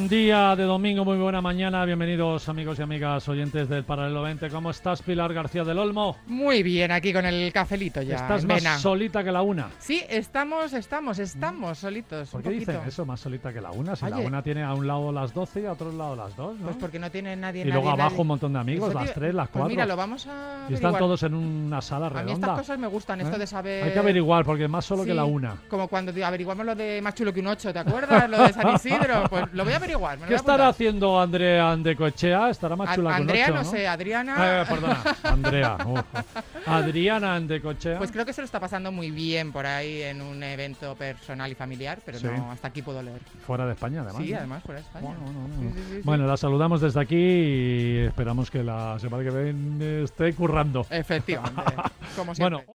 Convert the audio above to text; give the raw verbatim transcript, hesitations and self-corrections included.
buen día de domingo, muy buena mañana. Bienvenidos amigos y amigas oyentes del Paralelo veinte. ¿Cómo estás, Pilar García del Olmo? Muy bien, aquí con el cafelito ya. ¿Estás más Vena. solita que la una? Sí, estamos, estamos, estamos solitos. ¿Por un qué poquito. dicen eso, más solita que la una? Si Oye. la una tiene a un lado las doce y a otro lado las dos, ¿no? Pues porque no tiene nadie. y nadie, luego abajo nadie. un montón de amigos, Eso las te- tres, las Pues cuatro. mira, lo vamos a y están averiguar. todos en una sala A mí redonda. estas cosas me gustan, esto ¿Eh? de saber... Hay que averiguar, porque es más solo Sí, que la una. Como cuando te- averiguamos lo de más chulo que un ocho, ¿te acuerdas? Lo de San Isidro. Pues lo voy a averiguar. me lo ¿Qué voy a estará apuntar. haciendo Andrea Andecoechea? ¿Estará más A- chula que un Andrea, ocho, no ¿no? sé, Adriana... Eh, perdona, Andrea. uf. Adriana Andecoechea. Pues creo que se lo está pasando muy bien por ahí en un evento personal y familiar, pero Sí. no, hasta aquí puedo leer. Fuera de España, además. Sí, ¿no? además fuera de España. Bueno, no, no, Sí, no. sí, sí, sí. Bueno, la saludamos desde aquí y esperamos que la semana que viene esté currando. Efectivamente, como siempre. Bueno.